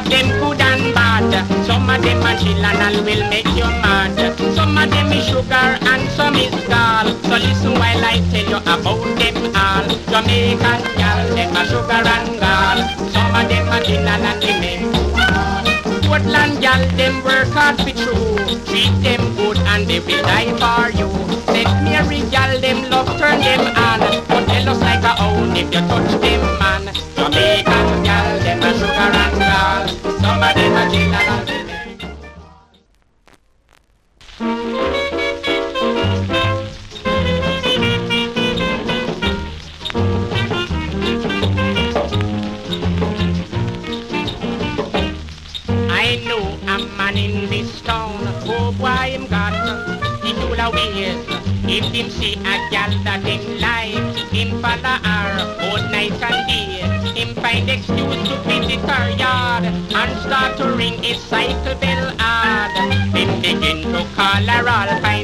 of them good and bad. Some of them a chill and all will make you mad. Some of them is sugar and some is gall. So listen while I tell you about them all. Jamaican gal, them a sugar and gall. Some of them a chill and they make you mad. Portland gal, them work hard for true. Treat them good and they will die for you. St. Mary gal, them love turn them on. But tell us like a own if you touch them man. Jamaican gal, them a sugar and gall. Some of them a chill and they make you I know a man in this town, oh boy, him got the two ways. If him see a gal that him like, him follow her both night and day. Him find excuse to visit her yard and start to ring his cycle bell hard. Him begin to call her all kind